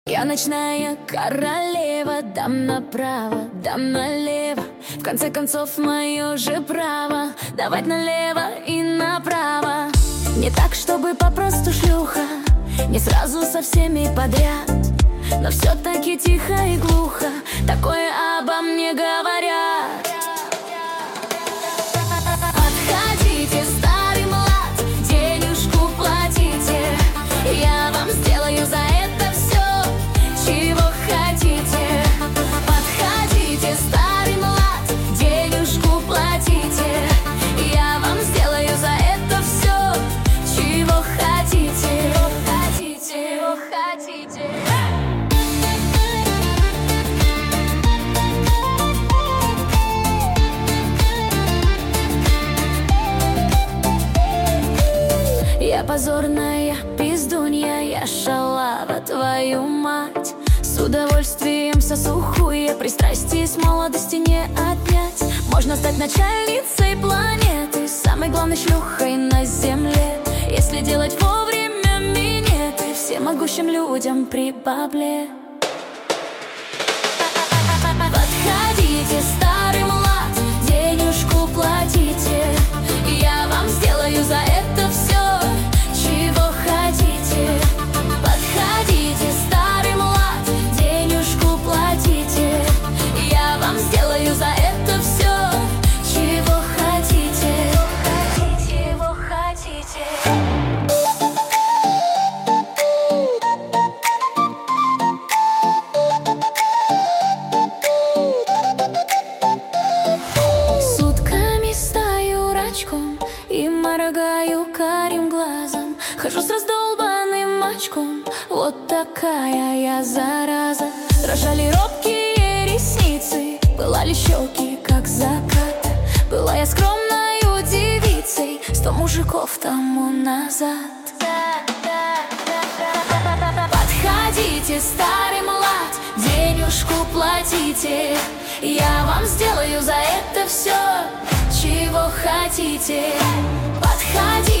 Я ночная королева, дам направо, дам налево. В конце концов, мое же право давать налево и направо. Не так, чтобы попросту шлюха, не сразу со всеми подряд, но все-таки тихо и глухо такое обо мне говорят. Отходите, старый млад, денежку платите, я вам сделаю за это все, чего хотите. Подходите, старый млад, денежку платите, я вам сделаю за это все, чего хотите. Чего хотите. Я позорная пиздунья, я шалава, твою мать. С удовольствием сосуху я пристрастие с молодости не отнять. Можно стать начальницей планеты, самой главной шлюхой на земле, если делать вовремя минеты всемогущим людям при бабле. Подходите, старый млад, денежку платите, я вам сделаю за это все, чего хотите. Подходите, старый млад, денежку платите, я вам сделаю за это все, чего хотите. Чего хотите. Сутками стою рачком и моргаю карим глазом, хожу с раздолбанным мачком, вот такая я зараза. Дрожали робкие ресницы, пылали щеки, как закат. Была я скромною девицей 100 мужиков тому назад. Подходите, старый млад, денежку платите, я вам сделаю за это все, чего хотите. Подходите.